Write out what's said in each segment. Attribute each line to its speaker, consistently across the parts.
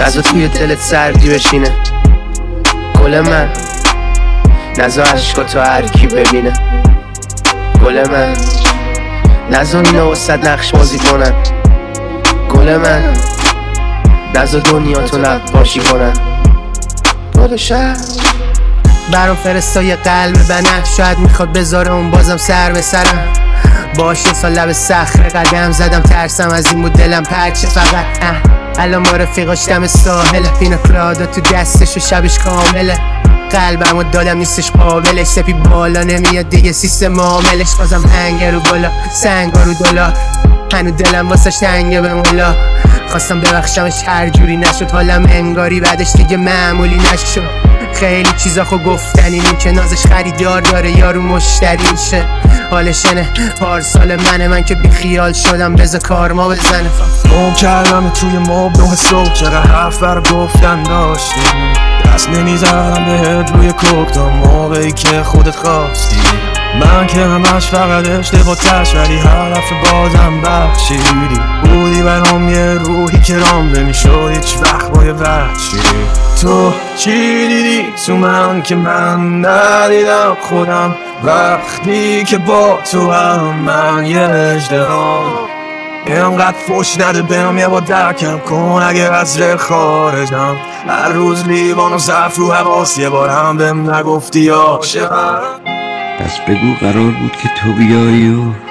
Speaker 1: نزا توی دلت سردی بشینه گل من، نزا عشقاتو هر کی ببینه گل من، نزا اینا واسد نقش بازی کنن گل من، نزا دنیاتو نقاشی کنن گل شهر. برام فرستای قلب بنه، شاید میخواد بذاره اون بازم سر به سرم. باشه سال لب صخره قدم زدم، ترسم از این بود دلم پرچه فقط. الان با رفیقاش دم ساحله، پینا کلادا تو دستش و شبش کامله. قلبمو دادم نیستش قابلش، سپی بالا نمیاد دیگه سیستم معاملش. بازم هنگه رو بالا سنگا رو دلا، هنو دلم واسش تنگه به مولا. خواستم ببخشمش هر جوری نشد، حالم انگاری بعدش دیگه معمولی نشد. خیلی چیزا خو گفتنی این که نازش خریدار داره یارو مشتری میشه. حالشنه پارسال من که بی خیال شدم بذار کارما بزنه.
Speaker 2: گم کردم توی ماب 9 صبح، چقدر حرف برا گفتن داشتی، دست نمیزدم بهت روی کوک تا موقعی که خودت خواستی. من که همش فقط اشتباهش، ولی هر دفعه بازم بخشیدی. بودی برام یه روحی که رام نمیشد هیچ وقت با یه وحشی. تو چی دیدی تو من که من ندیدم خودم، وقتی که با تو هم من یه اژدهام. اینقدر فوش نده بهم یه بار درکم کن اگه از دل خارجم. هر روز لیوان و ظرف رو حواس، یه بار هم بهم نگفتی عاشقم.
Speaker 3: پس بگو قرار بود که تو بیایی و من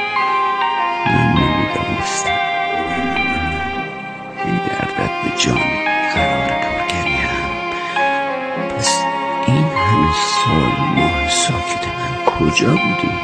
Speaker 3: نمیدانستم. این دردت به جان قرار پرگریم. پس این همه سال ماه ساکت من کجا بودی؟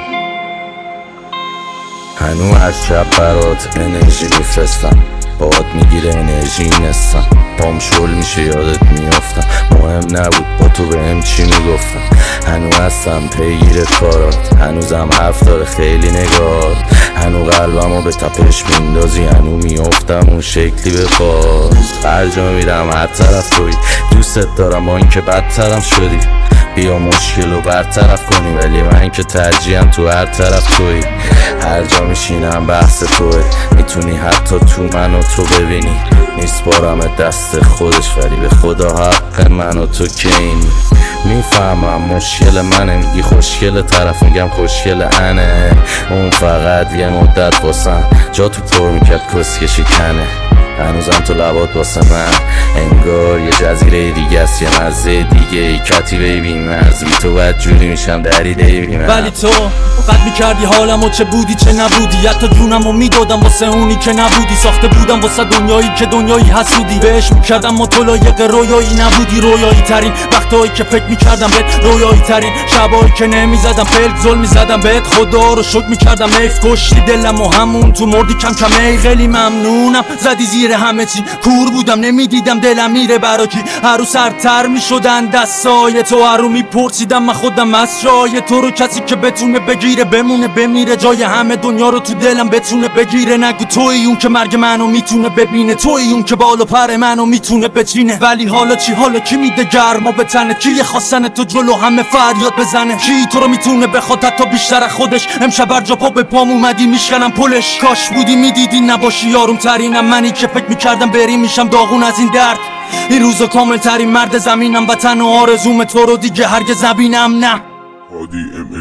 Speaker 4: هنو از شب برات انرژی میفرستم، باد میگیره انرژی نستم. پام شل میشه یادت میافتم، مهم نبود با تو بهم چی میگفتم. هنو هستم پیگیر کارات، هنوزم حرف داره خیلی نگات. هنو قلبمو به تپش میندازی، هنو میافتم اون شکلی به باز. هر جا میرم هر طرف توی، دوستت دارم با این که بدترم شدی. بیا مشکل رو برطرف کنی، ولی من که ترجیحم تو هر طرف توی. هر جا میشینم بحث توه، میتونی حتی تو منو تو ببینی. نیست بارم دست خودش، ولی به خدا حق من و تو که اینی. میفهمم مشکل منه، میگی خوشگل، طرف میگم خوشگل انه. اون فقط یه مدت واسم جا تو پر میکرد کسکشی کنه. هنوزم تو لبات واسه من انگار یه جزیره دیگه است، یه مزه دیگه ای کتیبه بی‌مرز. بی تو بد جوری میشم دریده بی‌مرز.
Speaker 5: ولی تو بد میکردی حالمو، چه بودی چه نبودی. حتی جونمو میدادم واسه اونی که نبودی. ساخته بودم واسه دنیایی که دنیایی حسودی. بهش میکردم ما تو لایق رویایی نبودی. رویایی ترین وقتایی که فکر میکردم بهت، رویایی ترین شبایی که نمیزدم پلک ظلم میزدم بهت. خدا رو شکر میکردم حیف کشتی دلم و همون تو مردی کم کم. خیلی ممنونم زدی زیر همه چی، کور بودم نمیدیدم دلم میره برا کی. هر رو سرتر میشدن دستای تو، هر رو میپرسیدم من خودم از جای تو رو. کسی که بتونه بگیره بمونه بمیره، جای همه دنیا رو تو دلم بتونه بگیره. نگو توی اون که مرگ منو میتونه ببینه، توی اون که بال و پر منو میتونه بچینه. ولی حالا چی؟ حالا کی میده گرما به تنه؟ کی خواستن تو جلو همه فریاد بزنه؟ کی تو رو میتونه بخواد حتی بیشتر از خودش؟ امشب هر جا پا به پام اومدی میشکنم پلش. کاش بودی میدیدی نباشی یاروم ترینم، منی که فکر میکردم بری میشم داغون از این درد. این روزا کامل ترین مرد زمینم، وطن و آرزوم تو رو دیگه هرگز نبینم. نه
Speaker 6: هادی